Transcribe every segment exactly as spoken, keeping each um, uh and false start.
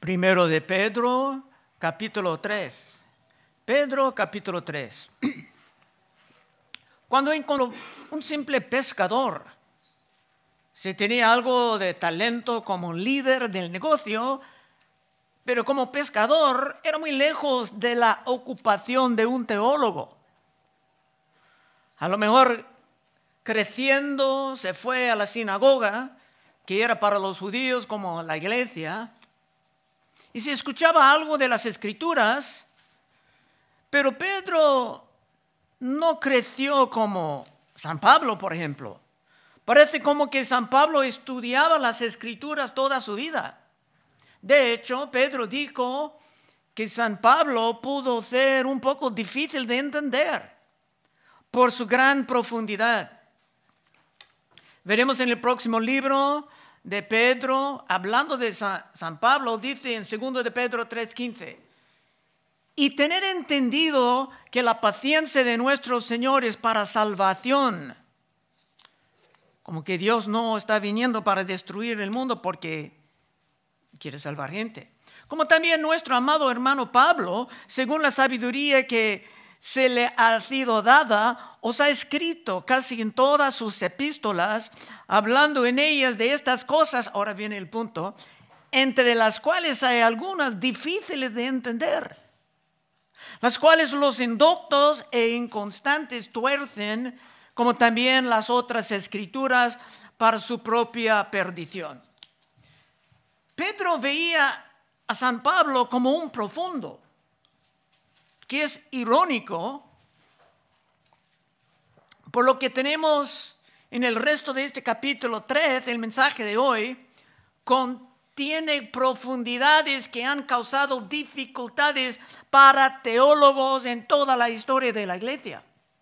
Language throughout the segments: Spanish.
Primero de Pedro, capítulo tres. Pedro, capítulo tres. Cuando encontró un simple pescador, si tenía algo de talento como líder del negocio, pero como pescador era muy lejos de la ocupación de un teólogo. A lo mejor creciendo se fue a la sinagoga, que era para los judíos como la iglesia, y se escuchaba algo de las escrituras, pero Pedro no creció como San Pablo, por ejemplo. Parece como que San Pablo estudiaba las escrituras toda su vida. De hecho, Pedro dijo que San Pablo pudo ser un poco difícil de entender por su gran profundidad. Veremos en el próximo libro de Pedro, hablando de San Pablo, dice en segundo de Pedro tres quince, y tener entendido que la paciencia de nuestro Señor es para salvación. Como que Dios no está viniendo para destruir el mundo porque quiere salvar gente. Como también nuestro amado hermano Pablo, según la sabiduría que se le ha sido dada, os ha escrito casi en todas sus epístolas, hablando en ellas de estas cosas, ahora viene el punto, entre las cuales hay algunas difíciles de entender, las cuales los indoctos e inconstantes tuercen, como también las otras escrituras, para su propia perdición. Pedro veía a San Pablo como un profundo, que es irónico, por lo que tenemos en el resto de este capítulo tres, el mensaje de hoy, contiene profundidades que han causado dificultades para teólogos en toda la historia de la iglesia.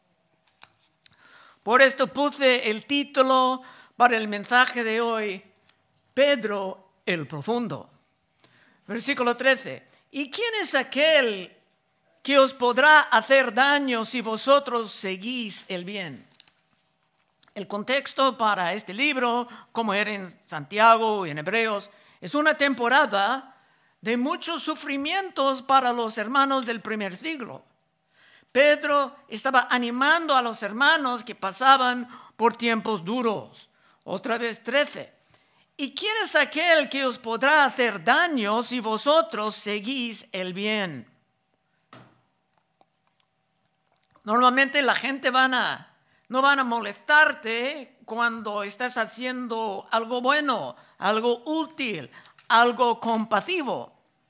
Por esto puse el título para el mensaje de hoy, Pedro el Profundo. Versículo trece. ¿Y quién es aquel que os podrá hacer daño si vosotros seguís el bien? El contexto para este libro, como era en Santiago y en Hebreos, es una temporada de muchos sufrimientos para los hermanos del primer siglo. Pedro estaba animando a los hermanos que pasaban por tiempos duros. Otra vez trece. ¿Y quién es aquel que os podrá hacer daño si vosotros seguís el bien? Normalmente la gente van a, no van a molestarte cuando estás haciendo algo bueno, algo útil, algo compasivo.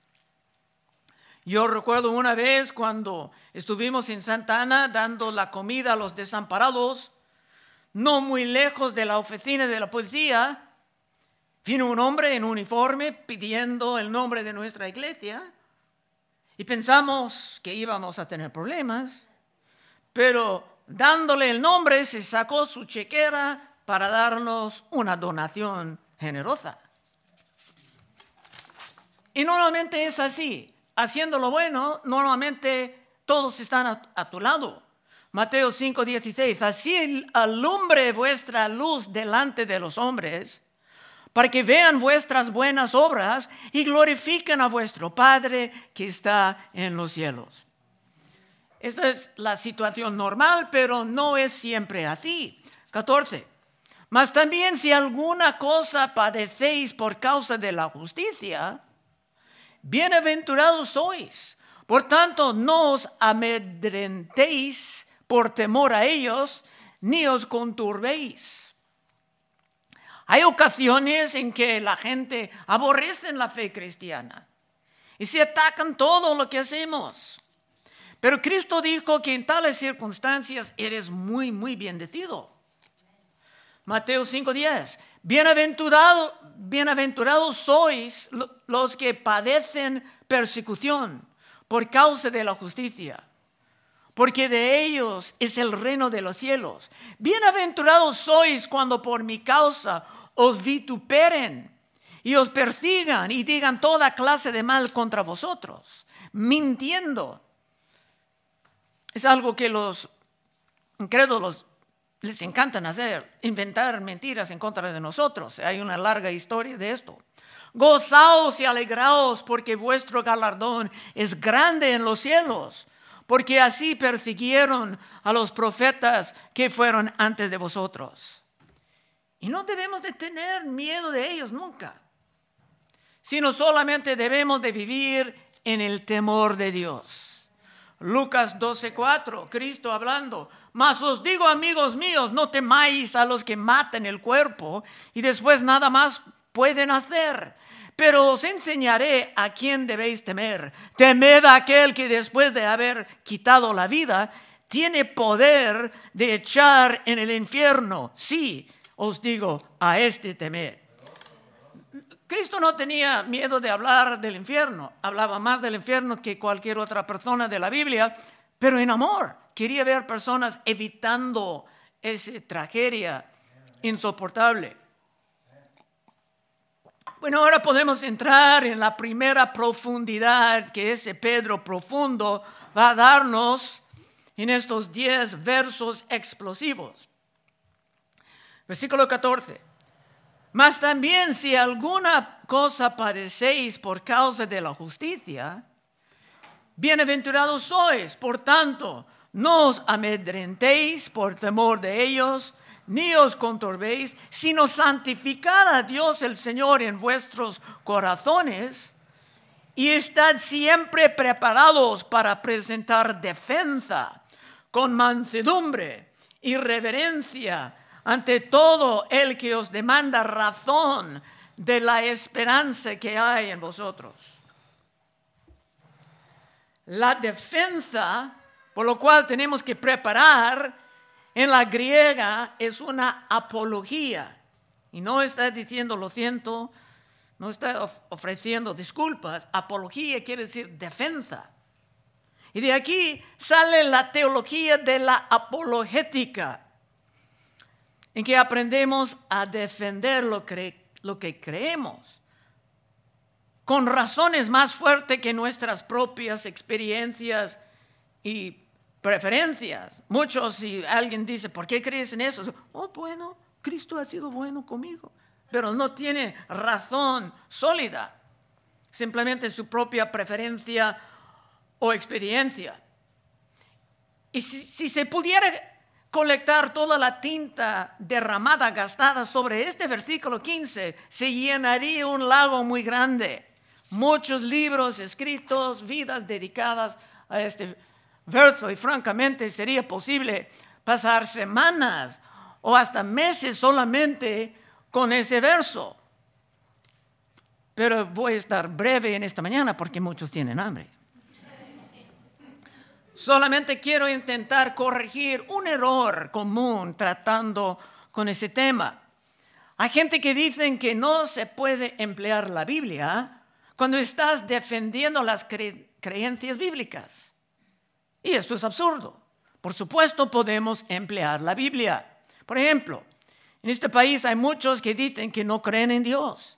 Yo recuerdo una vez cuando estuvimos en Santa Ana dando la comida a los desamparados, no muy lejos de la oficina de la policía, vino un hombre en uniforme pidiendo el nombre de nuestra iglesia y pensamos que íbamos a tener problemas. Pero dándole el nombre, se sacó su chequera para darnos una donación generosa. Y normalmente es así. Haciendo lo bueno, normalmente todos están a, a tu lado. Mateo cinco dieciséis. Así alumbre vuestra luz delante de los hombres, para que vean vuestras buenas obras y glorifiquen a vuestro Padre que está en los cielos. Esta es la situación normal, pero no es siempre así. catorce. Mas también si alguna cosa padecéis por causa de la justicia, bienaventurados sois. Por tanto, no os amedrentéis por temor a ellos, ni os conturbéis. Hay ocasiones en que la gente aborrece la fe cristiana y se atacan todo lo que hacemos. Pero Cristo dijo que en tales circunstancias eres muy, muy bendecido. Mateo cinco diez. Bienaventurados, bienaventurados sois los que padecen persecución por causa de la justicia, porque de ellos es el reino de los cielos. Bienaventurados sois cuando por mi causa os vituperen y os persigan y digan toda clase de mal contra vosotros, mintiendo. Es algo que los incrédulos les encantan hacer, inventar mentiras en contra de nosotros. Hay una larga historia de esto. Gozaos y alegraos, porque vuestro galardón es grande en los cielos, porque así persiguieron a los profetas que fueron antes de vosotros. Y no debemos de tener miedo de ellos nunca, sino solamente debemos de vivir en el temor de Dios. Lucas doce cuatro, Cristo hablando: mas os digo, amigos míos, no temáis a los que matan el cuerpo y después nada más pueden hacer. Pero os enseñaré a quién debéis temer. Temed a aquel que después de haber quitado la vida, tiene poder de echar en el infierno. Sí, os digo, a este temed. Cristo no tenía miedo de hablar del infierno. Hablaba más del infierno que cualquier otra persona de la Biblia, pero en amor. Quería ver personas evitando esa tragedia insoportable. Bueno, ahora podemos entrar en la primera profundidad que ese Pedro profundo va a darnos en estos diez versos explosivos. Versículo catorce. Mas también si alguna cosa padecéis por causa de la justicia, bienaventurados sois. Por tanto, no os amedrentéis por temor de ellos, ni os conturbéis, sino santificad a Dios el Señor en vuestros corazones, y estad siempre preparados para presentar defensa con mansedumbre y reverencia ante todo el que os demanda razón de la esperanza que hay en vosotros. La defensa, por lo cual tenemos que preparar, en la griega es una apología. Y no está diciendo lo siento, no está ofreciendo disculpas. Apología quiere decir defensa. Y de aquí sale la teología de la apologética, en que aprendemos a defender lo que, lo que creemos, con razones más fuertes que nuestras propias experiencias y preferencias. Muchos, si alguien dice, ¿por qué crees en eso? Oh, bueno, Cristo ha sido bueno conmigo. Pero no tiene razón sólida, simplemente su propia preferencia o experiencia. Y si, si se pudiera colectar toda la tinta derramada, gastada sobre este versículo quince, se llenaría un lago muy grande. Muchos libros escritos, vidas dedicadas a este verso, y francamente sería posible pasar semanas o hasta meses solamente con ese verso. Pero voy a estar breve en esta mañana porque muchos tienen hambre. Solamente quiero intentar corregir un error común tratando con ese tema. Hay gente que dicen que no se puede emplear la Biblia cuando estás defendiendo las cre- creencias bíblicas. Y esto es absurdo. Por supuesto podemos emplear la Biblia. Por ejemplo, en este país hay muchos que dicen que no creen en Dios.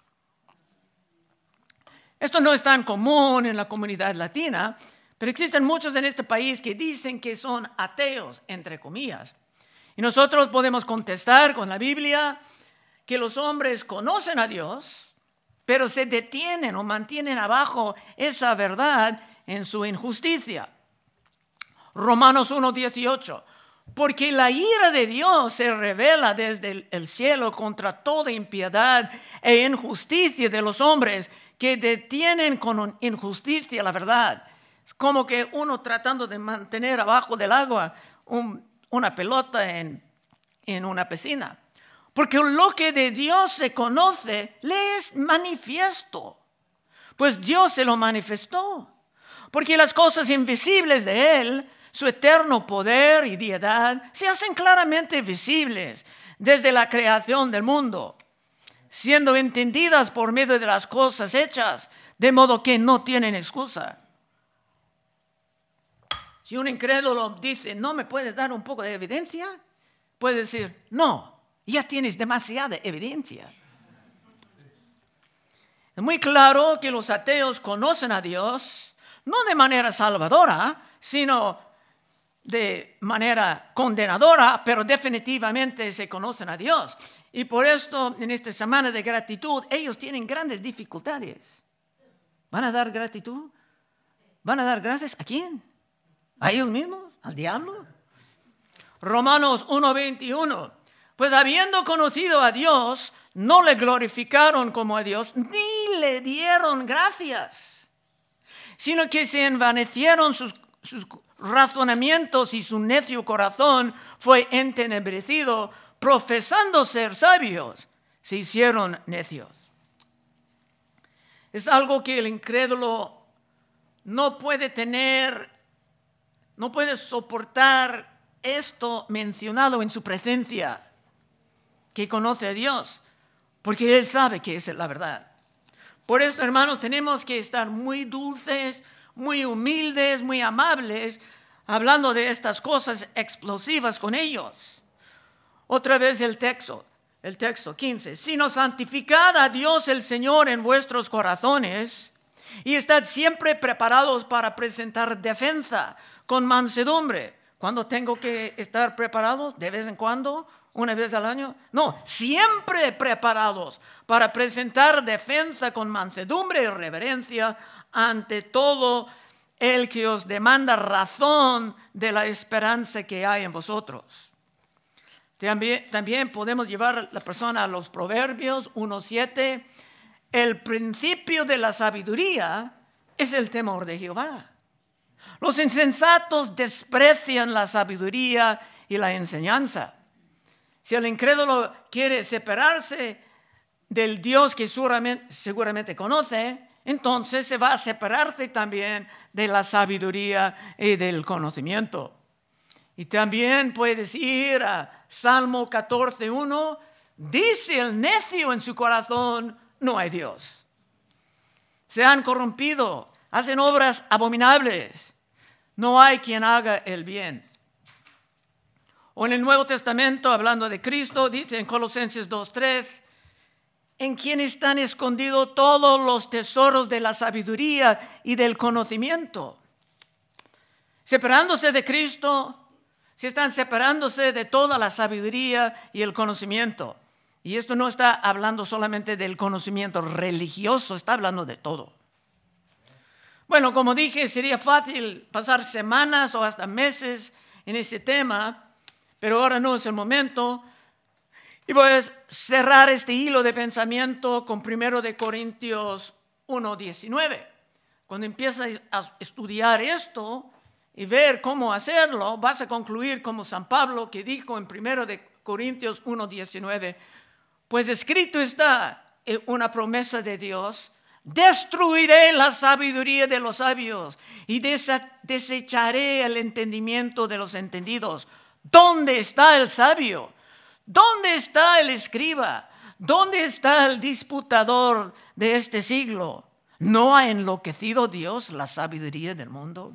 Esto no es tan común en la comunidad latina, pero existen muchos en este país que dicen que son ateos, entre comillas. Y nosotros podemos contestar con la Biblia que los hombres conocen a Dios, pero se detienen o mantienen abajo esa verdad en su injusticia. Romanos uno dieciocho. Porque la ira de Dios se revela desde el, el cielo contra toda impiedad e injusticia de los hombres que detienen con injusticia la verdad. Es como que uno tratando de mantener abajo del agua un, una pelota en, en una piscina. Porque lo que de Dios se conoce le es manifiesto, pues Dios se lo manifestó. Porque las cosas invisibles de Él, su eterno poder y deidad, se hacen claramente visibles desde la creación del mundo, siendo entendidas por medio de las cosas hechas, de modo que no tienen excusa. Si un incrédulo dice, ¿no me puedes dar un poco de evidencia? Puede decir, no, ya tienes demasiada evidencia. Es muy claro que los ateos conocen a Dios, no de manera salvadora, sino de manera condenadora, pero definitivamente se conocen a Dios. Y por esto, en esta semana de gratitud, ellos tienen grandes dificultades. ¿Van a dar gratitud? ¿Van a dar gracias a quién? ¿A ellos mismos? ¿Al diablo? Romanos uno veintiuno. Pues habiendo conocido a Dios, no le glorificaron como a Dios, ni le dieron gracias, sino que se envanecieron sus, sus razonamientos y su necio corazón fue entenebrecido, profesando ser sabios, se hicieron necios. Es algo que el incrédulo no puede tener, no puede soportar esto mencionado en su presencia, que conoce a Dios, porque Él sabe que esa es la verdad. Por eso, hermanos, tenemos que estar muy dulces, muy humildes, muy amables, hablando de estas cosas explosivas con ellos. Otra vez el texto, el texto quince. Sino santificad a Dios el Señor en vuestros corazones y estad siempre preparados para presentar defensa con mansedumbre. ¿Cuándo tengo que estar preparados? ¿De vez en cuando? ¿Una vez al año? No, siempre preparados para presentar defensa con mansedumbre y reverencia ante todo el que os demanda razón de la esperanza que hay en vosotros. También, también podemos llevar la persona a los Proverbios uno siete. El principio de la sabiduría es el temor de Jehová. Los insensatos desprecian la sabiduría y la enseñanza. Si el incrédulo quiere separarse del Dios que seguramente, seguramente conoce, entonces se va a separarse también de la sabiduría y del conocimiento. Y también puedes ir a Salmo catorce uno. Dice el necio en su corazón, no hay Dios. Se han corrompido, hacen obras abominables. No hay quien haga el bien. O en el Nuevo Testamento, hablando de Cristo, dice en Colosenses dos tres, en quien están escondidos todos los tesoros de la sabiduría y del conocimiento. Separándose de Cristo, se están separándose de toda la sabiduría y el conocimiento. Y esto no está hablando solamente del conocimiento religioso, está hablando de todo. Bueno, como dije, sería fácil pasar semanas o hasta meses en ese tema, pero ahora no es el momento. Y voy a cerrar este hilo de pensamiento con primero de Corintios uno diecinueve. Cuando empiezas a estudiar esto y ver cómo hacerlo, vas a concluir como San Pablo, que dijo en primero de Corintios uno diecinueve, pues escrito está una promesa de Dios: destruiré la sabiduría de los sabios y desecharé el entendimiento de los entendidos. ¿Dónde está el sabio? ¿Dónde está el escriba? ¿Dónde está el disputador de este siglo? ¿No ha enloquecido Dios la sabiduría del mundo?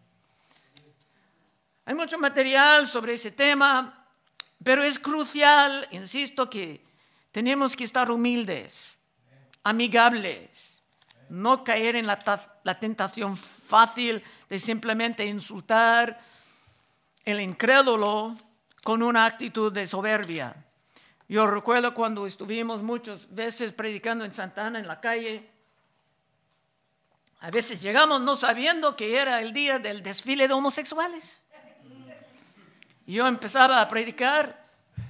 Hay mucho material sobre ese tema, pero es crucial, insisto, que tenemos que estar humildes, amigables, no caer en la, la tentación fácil de simplemente insultar el incrédulo con una actitud de soberbia. Yo recuerdo cuando estuvimos muchas veces predicando en Santa Ana, en la calle, a veces llegamos no sabiendo que era el día del desfile de homosexuales. Y yo empezaba a predicar,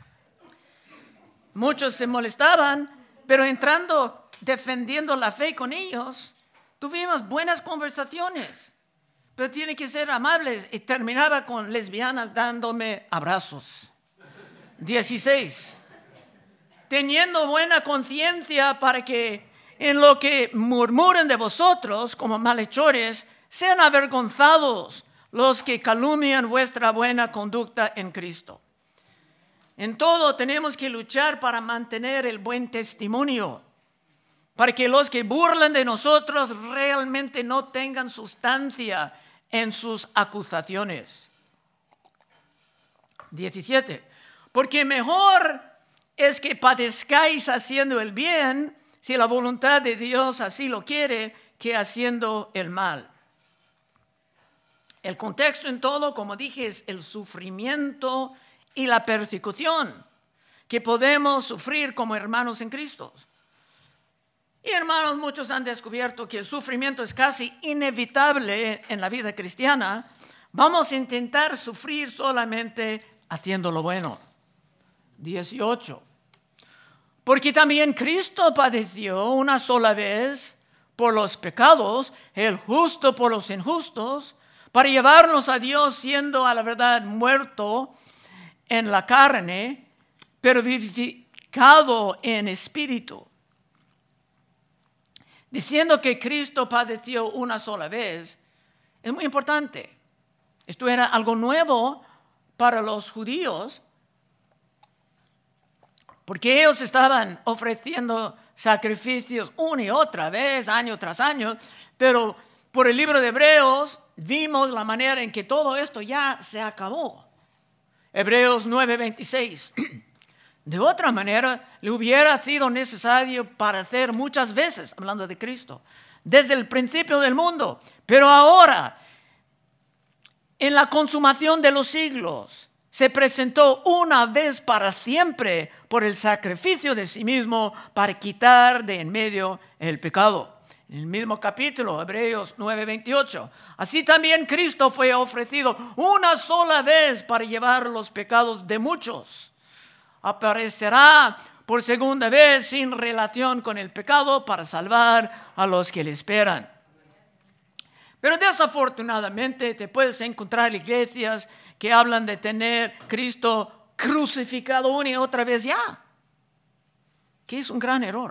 muchos se molestaban, pero entrando, defendiendo la fe con ellos, tuvimos buenas conversaciones. Pero tiene que ser amables. Y terminaba con lesbianas dándome abrazos. dieciséis. Teniendo buena conciencia para que en lo que murmuren de vosotros como malhechores, sean avergonzados los que calumnian vuestra buena conducta en Cristo. En todo tenemos que luchar para mantener el buen testimonio, para que los que burlan de nosotros realmente no tengan sustancia en sus acusaciones. diecisiete. Porque mejor es que padezcáis haciendo el bien, si la voluntad de Dios así lo quiere, que haciendo el mal. El contexto en todo, como dije, es el sufrimiento y la persecución. que podemos sufrir como hermanos en Cristo. Y hermanos, muchos han descubierto que el sufrimiento es casi inevitable en la vida cristiana. Vamos a intentar sufrir solamente haciendo lo bueno. dieciocho. Porque también Cristo padeció una sola vez por los pecados, el justo por los injustos, para llevarnos a Dios, siendo a la verdad muerto en la carne, pero vivificado en espíritu. Diciendo que Cristo padeció una sola vez, es muy importante. Esto era algo nuevo para los judíos, porque ellos estaban ofreciendo sacrificios una y otra vez, año tras año, pero por el libro de Hebreos vimos la manera en que todo esto ya se acabó. Hebreos nueve veintiséis. De otra manera, le hubiera sido necesario padecer muchas veces, hablando de Cristo, desde el principio del mundo. Pero ahora, en la consumación de los siglos, se presentó una vez para siempre por el sacrificio de sí mismo para quitar de en medio el pecado. En el mismo capítulo, Hebreos nueve veintiocho. Así también Cristo fue ofrecido una sola vez para llevar los pecados de muchos. Aparecerá por segunda vez sin relación con el pecado para salvar a los que le esperan. Pero desafortunadamente te puedes encontrar iglesias que hablan de tener Cristo crucificado una y otra vez ya, que es un gran error.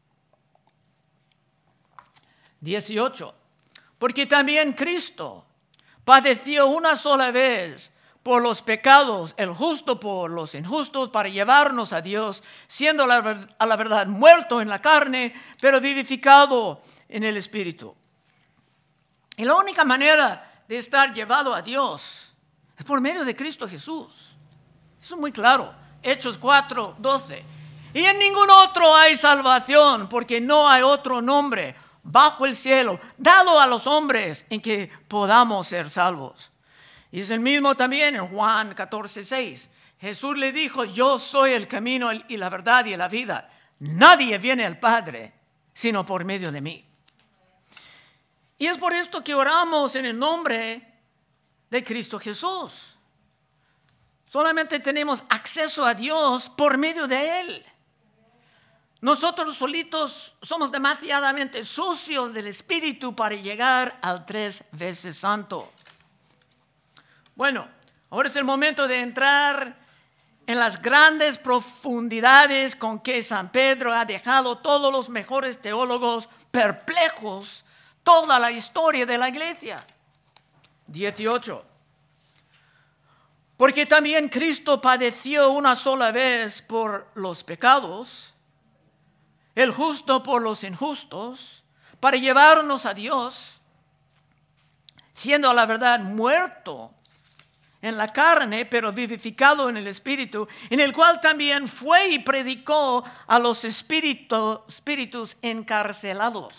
dieciocho. Porque también Cristo padeció una sola vez por los pecados, el justo por los injustos, para llevarnos a Dios, siendo la, a la verdad muerto en la carne, pero vivificado en el Espíritu. Y la única manera de estar llevado a Dios es por medio de Cristo Jesús. Eso es muy claro. Hechos cuatro doce. Y en ningún otro hay salvación, porque no hay otro nombre bajo el cielo dado a los hombres en que podamos ser salvos. Y es el mismo también en Juan catorce seis. Jesús le dijo: yo soy el camino y la verdad y la vida. Nadie viene al Padre sino por medio de mí. Y es por esto que oramos en el nombre de Cristo Jesús. Solamente tenemos acceso a Dios por medio de Él. Nosotros solitos somos demasiadamente sucios del Espíritu para llegar al tres veces santo. Bueno, ahora es el momento de entrar en las grandes profundidades con que San Pedro ha dejado todos los mejores teólogos perplejos toda la historia de la iglesia. dieciocho. Porque también Cristo padeció una sola vez por los pecados, el justo por los injustos, para llevarnos a Dios, siendo a la verdad muerto en la carne, pero vivificado en el Espíritu, en el cual también fue y predicó a los espíritu, espíritus encarcelados.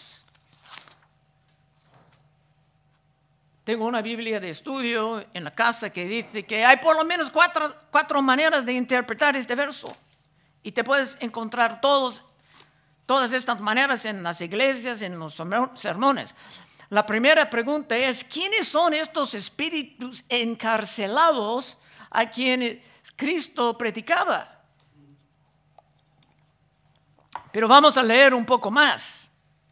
Tengo una Biblia de estudio en la casa que dice que hay por lo menos cuatro, cuatro maneras de interpretar este verso. Y te puedes encontrar todos, todas estas maneras en las iglesias, en los sermones. La primera pregunta es: ¿quiénes son estos espíritus encarcelados a quienes Cristo predicaba? Pero vamos a leer un poco más.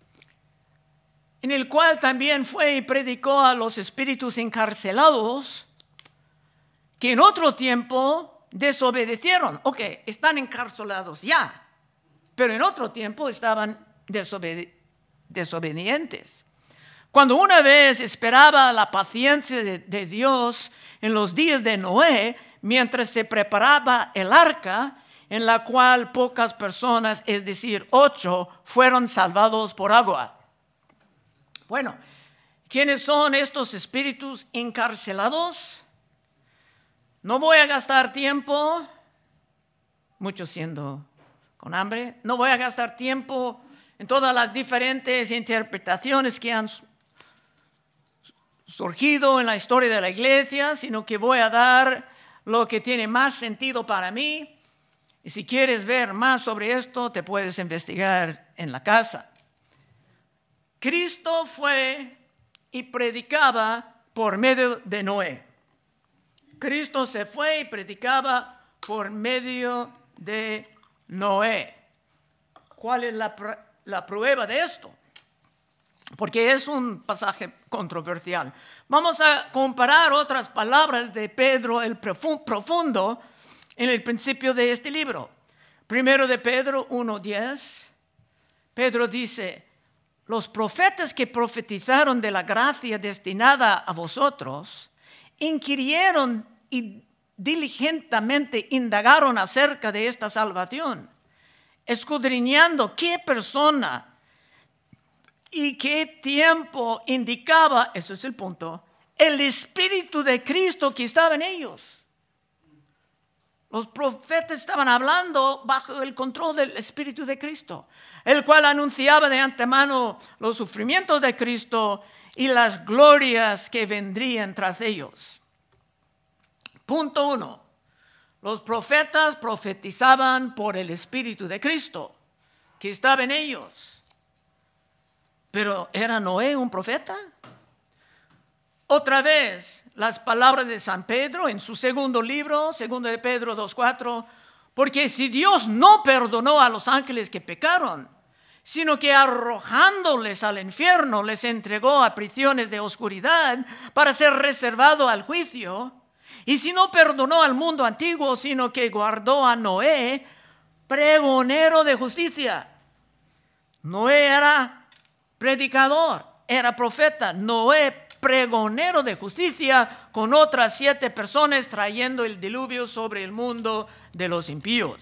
En el cual también fue y predicó a los espíritus encarcelados que en otro tiempo desobedecieron. Ok, están encarcelados ya, pero en otro tiempo estaban desobedi- desobedientes. Cuando una vez esperaba la paciencia de, de Dios en los días de Noé, mientras se preparaba el arca, en la cual pocas personas, es decir, ocho, fueron salvados por agua. Bueno, ¿quiénes son estos espíritus encarcelados? No voy a gastar tiempo, muchos siendo con hambre, no voy a gastar tiempo en todas las diferentes interpretaciones que han surgido en la historia de la iglesia, sino que voy a dar lo que tiene más sentido para mí. Y si quieres ver más sobre esto, te puedes investigar en la casa. Cristo fue y predicaba por medio de Noé. Cristo se fue y predicaba por medio de Noé. ¿Cuál es la, pr- la prueba de esto? Porque es un pasaje controversial. Vamos a comparar otras palabras de Pedro el profundo en el principio de este libro. Primero de Pedro uno diez. Pedro dice: los profetas que profetizaron de la gracia destinada a vosotros inquirieron y diligentemente indagaron acerca de esta salvación, escudriñando qué persona y qué tiempo indicaba, eso es el punto, el Espíritu de Cristo que estaba en ellos. Los profetas estaban hablando bajo el control del Espíritu de Cristo, el cual anunciaba de antemano los sufrimientos de Cristo y las glorias que vendrían tras ellos. Punto uno. Los profetas profetizaban por el Espíritu de Cristo que estaba en ellos. Pero ¿era Noé un profeta? Otra vez, las palabras de San Pedro en su segundo libro, segundo de Pedro dos cuatro, porque si Dios no perdonó a los ángeles que pecaron, sino que arrojándoles al infierno les entregó a prisiones de oscuridad para ser reservado al juicio, y si no perdonó al mundo antiguo, sino que guardó a Noé, pregonero de justicia. Noé era predicador, era profeta. Noé, pregonero de justicia, con otras siete personas trayendo el diluvio sobre el mundo de los impíos.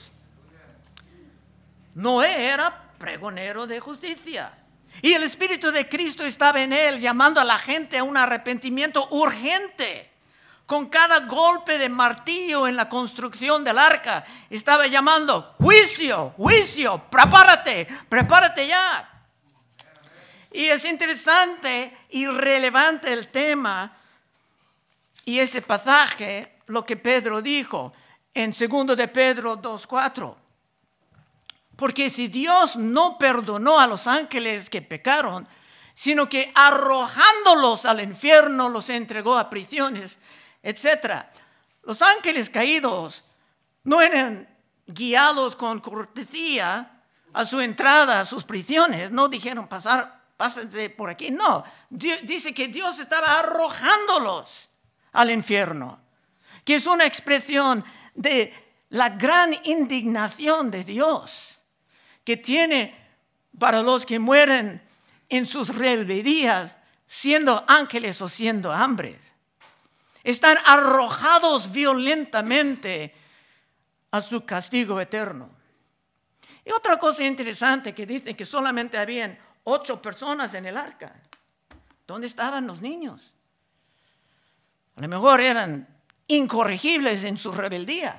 Noé era pregonero de justicia. Y el Espíritu de Cristo estaba en él, llamando a la gente a un arrepentimiento urgente. Con cada golpe de martillo en la construcción del arca, estaba llamando: juicio, juicio, prepárate, prepárate ya. Y es interesante y relevante el tema y ese pasaje, lo que Pedro dijo en segundo de Pedro dos cuatro. Porque si Dios no perdonó a los ángeles que pecaron, sino que arrojándolos al infierno los entregó a prisiones, etcétera. Los ángeles caídos no eran guiados con cortesía a su entrada a sus prisiones. No dijeron: pasar, pásense por aquí. No, Dios, dice que Dios estaba arrojándolos al infierno, que es una expresión de la gran indignación de Dios que tiene para los que mueren en sus rebeldías, siendo ángeles o siendo hombres. Están arrojados violentamente a su castigo eterno. Y otra cosa interesante que dicen que solamente habían ocho personas en el arca. ¿Dónde estaban los niños? A lo mejor eran incorregibles en su rebeldía.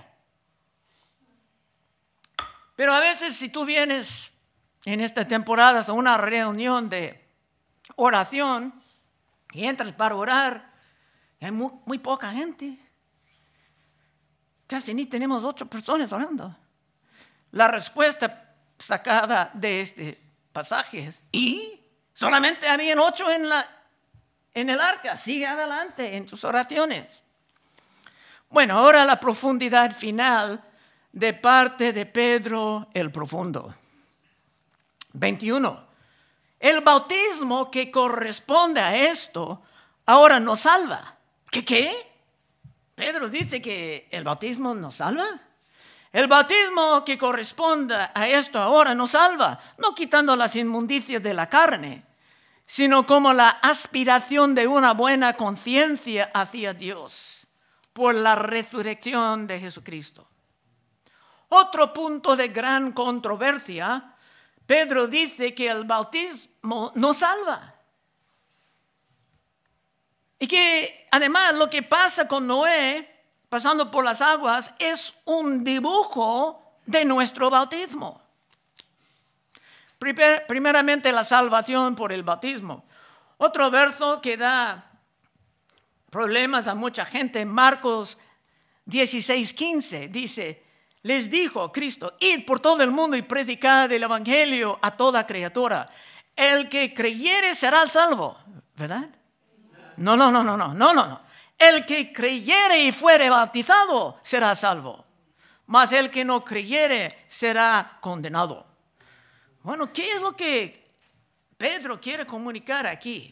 Pero a veces si tú vienes en estas temporadas a una reunión de oración y entras para orar, hay muy, muy poca gente. Casi ni tenemos ocho personas orando. La respuesta sacada de este pasaje es: ¿y? Solamente habían ocho en, la, en el arca. Sigue adelante en tus oraciones. Bueno, ahora la profundidad final de parte de Pedro el Profundo. veintiuno. El bautismo que corresponde a esto ahora nos salva. ¿Qué qué? Pedro dice que el bautismo nos salva. El bautismo que corresponde a esto ahora nos salva, no quitando las inmundicias de la carne, sino como la aspiración de una buena conciencia hacia Dios por la resurrección de Jesucristo. Otro punto de gran controversia, Pedro dice que el bautismo no salva. Y que además lo que pasa con Noé, pasando por las aguas, es un dibujo de nuestro bautismo. Primer, primeramente la salvación por el bautismo. Otro verso que da problemas a mucha gente, Marcos dieciséis quince, dice: les dijo Cristo, id por todo el mundo y predicad el evangelio a toda criatura. El que creyere será salvo, ¿verdad? No, no, no, no, no, no, no, no. El que creyere y fuere bautizado será salvo, mas el que no creyere será condenado. Bueno, ¿qué es lo que Pedro quiere comunicar aquí?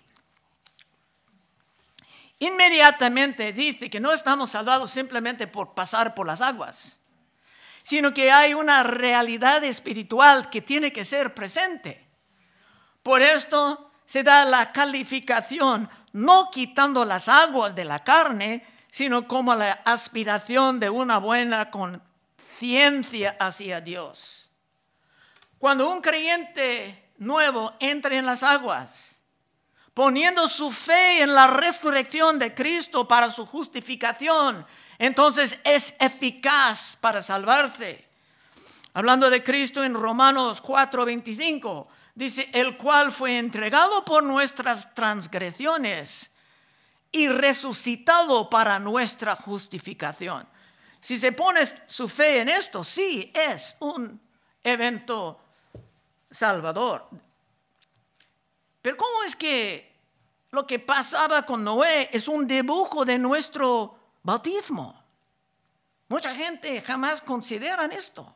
Inmediatamente dice que no estamos salvados simplemente por pasar por las aguas, sino que hay una realidad espiritual que tiene que ser presente. Por esto se da la calificación, no quitando las aguas de la carne, sino como la aspiración de una buena conciencia hacia Dios. Cuando un creyente nuevo entra en las aguas, poniendo su fe en la resurrección de Cristo para su justificación, entonces es eficaz para salvarse. Hablando de Cristo en Romanos cuatro veinticinco, dice, el cual fue entregado por nuestras transgresiones y resucitado para nuestra justificación. Si se pone su fe en esto, sí es un evento salvador. Pero ¿cómo es que lo que pasaba con Noé es un dibujo de nuestro bautismo? Mucha gente jamás considera esto.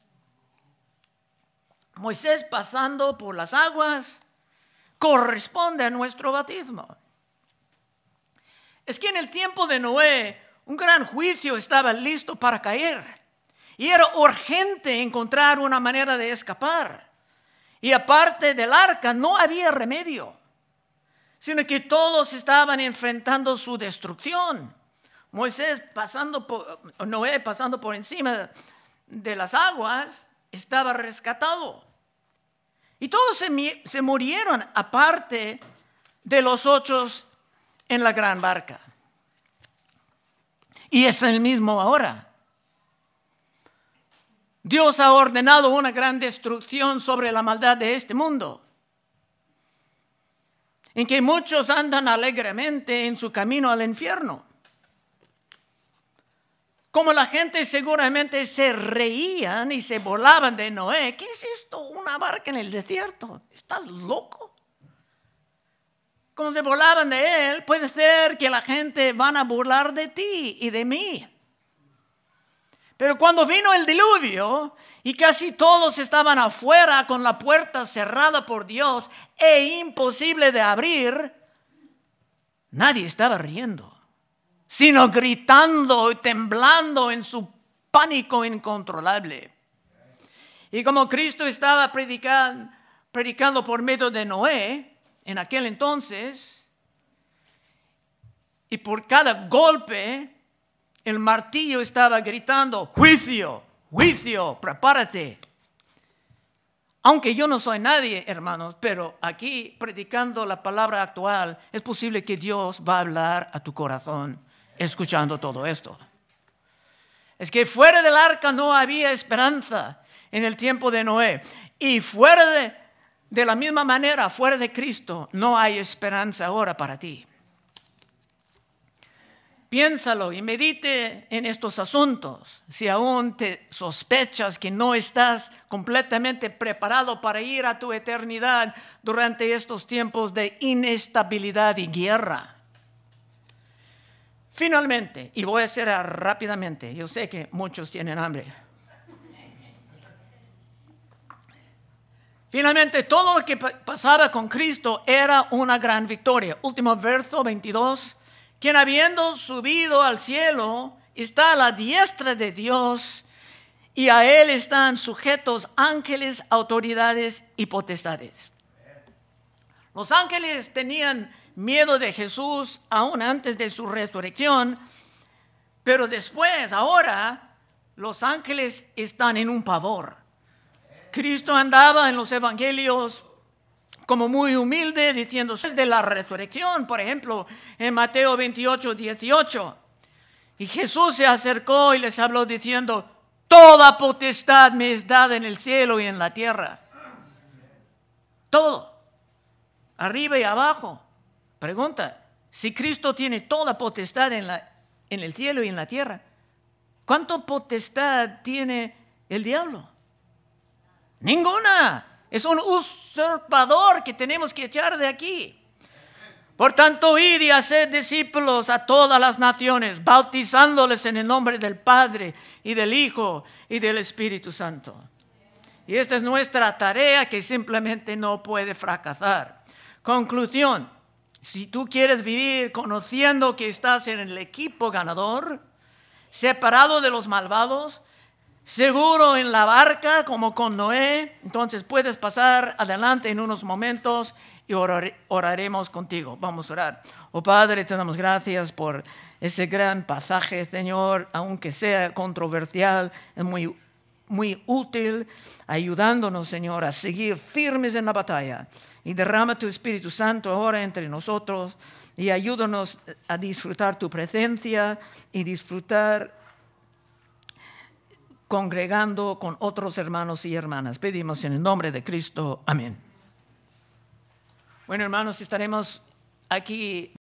Moisés pasando por las aguas corresponde a nuestro bautismo. Es que en el tiempo de Noé un gran juicio estaba listo para caer y era urgente encontrar una manera de escapar. Y aparte del arca no había remedio, sino que todos estaban enfrentando su destrucción. Moisés pasando por, Noé pasando por encima de las aguas, estaba rescatado. Y todos se, se murieron, aparte de los ocho en la gran barca. Y es el mismo ahora. Dios ha ordenado una gran destrucción sobre la maldad de este mundo, en que muchos andan alegremente en su camino al infierno. Como la gente seguramente se reían y se burlaban de Noé. ¿Qué es esto? ¿Una barca en el desierto? ¿Estás loco? Como se burlaban de él, puede ser que la gente van a burlar de ti y de mí. Pero cuando vino el diluvio y casi todos estaban afuera con la puerta cerrada por Dios e imposible de abrir, nadie estaba riendo, sino gritando y temblando en su pánico incontrolable. Y como Cristo estaba predicando, predicando por medio de Noé en aquel entonces, y por cada golpe el martillo estaba gritando, juicio, juicio, prepárate. Aunque yo no soy nadie, hermanos, pero aquí predicando la palabra actual, es posible que Dios va a hablar a tu corazón escuchando todo esto. Es que fuera del arca no había esperanza en el tiempo de Noé. Y fuera de, de la misma manera, fuera de Cristo, no hay esperanza ahora para ti. Piénsalo y medite en estos asuntos. Si aún te sospechas que no estás completamente preparado para ir a tu eternidad durante estos tiempos de inestabilidad y guerra. Finalmente, y voy a hacer rápidamente, yo sé que muchos tienen hambre. Finalmente, todo lo que pasaba con Cristo era una gran victoria. Último verso veintidós. Quien habiendo subido al cielo está a la diestra de Dios y a él están sujetos ángeles, autoridades y potestades. Los ángeles tenían miedo de Jesús aún antes de su resurrección, pero después, ahora, los ángeles están en un pavor. Cristo andaba en los evangelios como muy humilde, diciendo de la resurrección, por ejemplo, en Mateo veintiocho, dieciocho. Y Jesús se acercó y les habló diciendo, toda potestad me es dada en el cielo y en la tierra. Todo, arriba y abajo. Pregunta, si Cristo tiene toda potestad en, la, en el cielo y en la tierra, ¿Cuánta potestad tiene el diablo? Ninguna. Es un usurpador que tenemos que echar de aquí. Por tanto, id y haced discípulos a todas las naciones, bautizándoles en el nombre del Padre y del Hijo y del Espíritu Santo. Y esta es nuestra tarea que simplemente no puede fracasar. Conclusión, si tú quieres vivir conociendo que estás en el equipo ganador, separado de los malvados, seguro en la barca como con Noé, entonces puedes pasar adelante en unos momentos y orar, oraremos contigo. Vamos a orar. Oh Padre, te damos gracias por ese gran pasaje, Señor, aunque sea controversial, es muy, muy útil, ayudándonos, Señor, a seguir firmes en la batalla. Y derrama tu Espíritu Santo ahora entre nosotros y ayúdanos a disfrutar tu presencia y disfrutar congregando con otros hermanos y hermanas. Pedimos en el nombre de Cristo. Amén. Bueno, hermanos, estaremos aquí